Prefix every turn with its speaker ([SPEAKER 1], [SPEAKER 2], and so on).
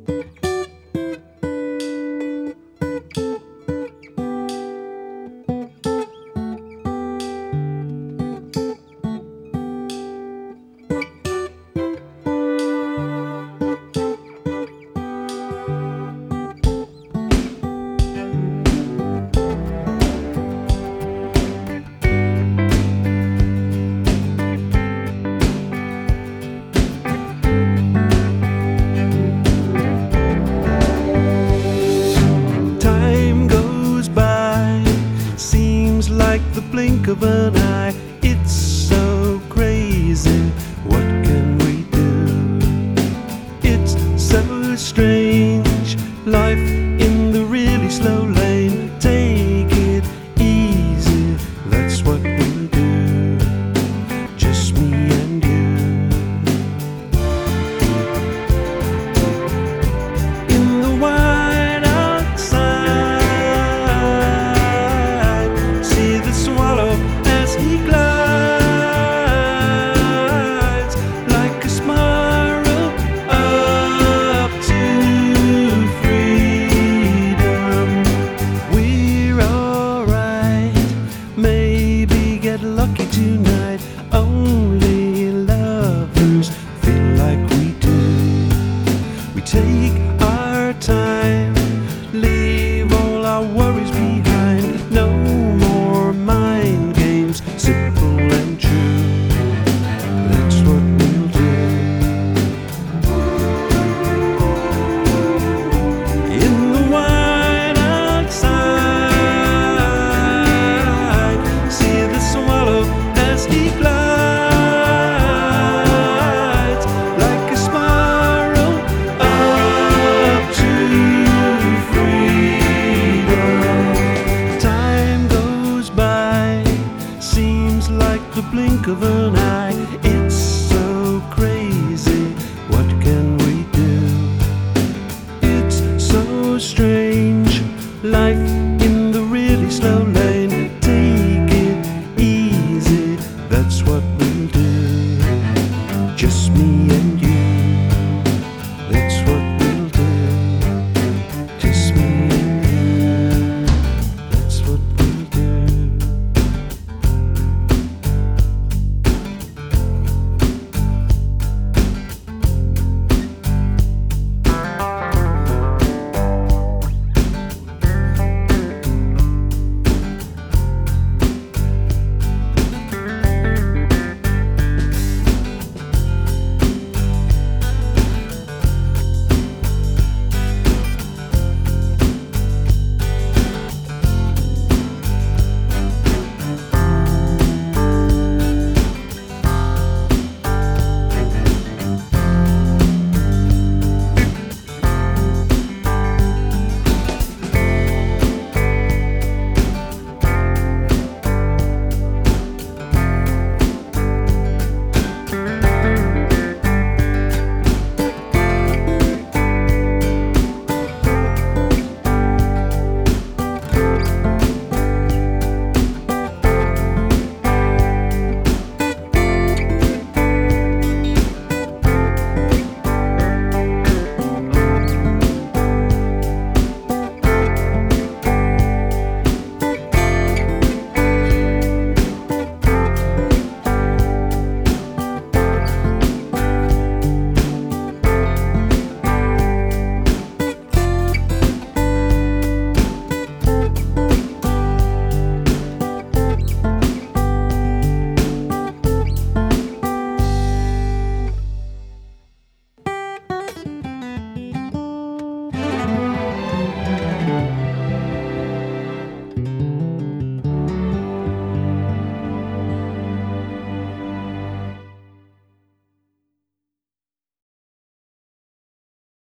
[SPEAKER 1] Like the blink of an eye, it's so crazy. What can we do? It's so strange, life in the really slow lane. Take it easy, that's what we'll do. Just me and you. In the wide outside, swallow as he glides like a spiral up to freedom. We're alright, maybe get lucky tonight. Only lovers feel like we do. We take our time